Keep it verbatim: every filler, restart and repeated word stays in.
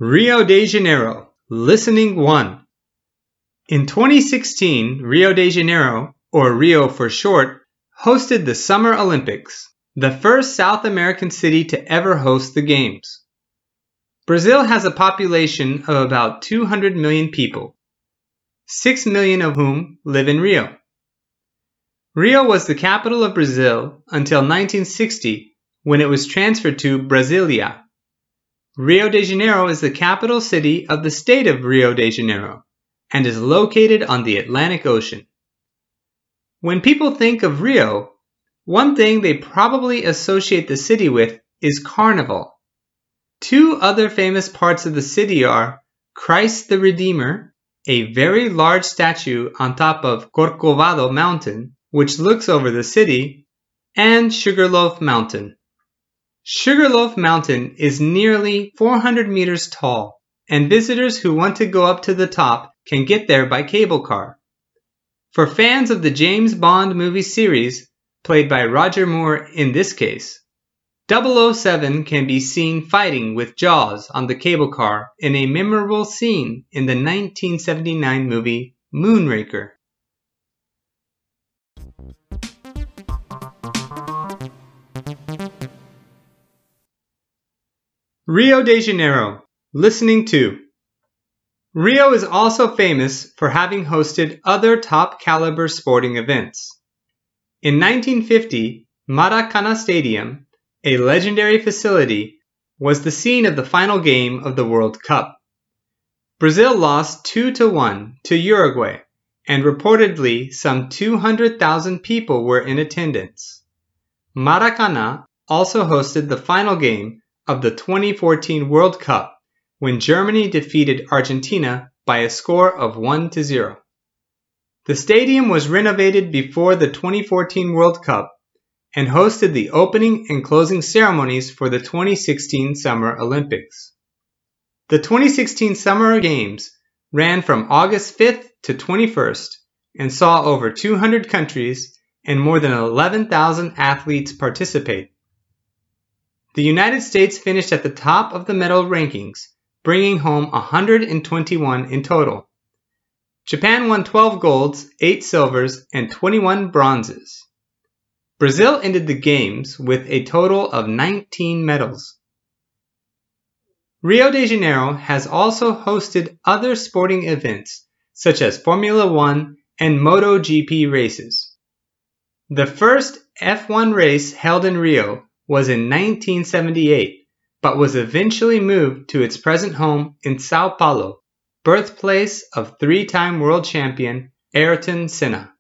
Rio de Janeiro, Listening one. In twenty sixteen, Rio de Janeiro, or Rio for short, hosted the Summer Olympics, the first South American city to ever host the Games. Brazil has a population of about two hundred million people, six million of whom live in Rio. Rio was the capital of Brazil until nineteen sixty, when it was transferred to Brasilia. Rio de Janeiro is the capital city of the state of Rio de Janeiro and is located on the Atlantic Ocean. When people think of Rio, one thing they probably associate the city with is Carnival. Two other famous parts of the city are Christ the Redeemer, a very large statue on top of Corcovado Mountain, which looks over the city, and Sugarloaf Mountain. Sugarloaf Mountain is nearly four hundred meters tall, and visitors who want to go up to the top can get there by cable car. For fans of the James Bond movie series, played by Roger Moore in this case, double oh seven can be seen fighting with Jaws on the cable car in a memorable scene in the nineteen seventy-nine movie Moonraker. Rio de Janeiro, Listening two. Rio is also famous for having hosted other top-caliber sporting events. In nineteen fifty, Maracana Stadium, a legendary facility, was the scene of the final game of the World Cup. Brazil lost two to one to Uruguay, and reportedly some two hundred thousand people were in attendance. Maracana also hosted the final game of the twenty fourteen World Cup, when Germany defeated Argentina by a score of one to zero. The stadium was renovated before the twenty fourteen World Cup and hosted the opening and closing ceremonies for the twenty sixteen Summer Olympics. The twenty sixteen Summer Games ran from August fifth to twenty-first and saw over two hundred countries and more than eleven thousand athletes participate. The United States finished at the top of the medal rankings, bringing home one hundred twenty-one in total. Japan won twelve golds, eight silvers, and twenty-one bronzes. Brazil ended the Games with a total of nineteen medals. Rio de Janeiro has also hosted other sporting events, such as Formula One and MotoGP races. The first F one race held in Rio was in nineteen seventy-eight, but was eventually moved to its present home in Sao Paulo, birthplace of three-time world champion Ayrton Senna.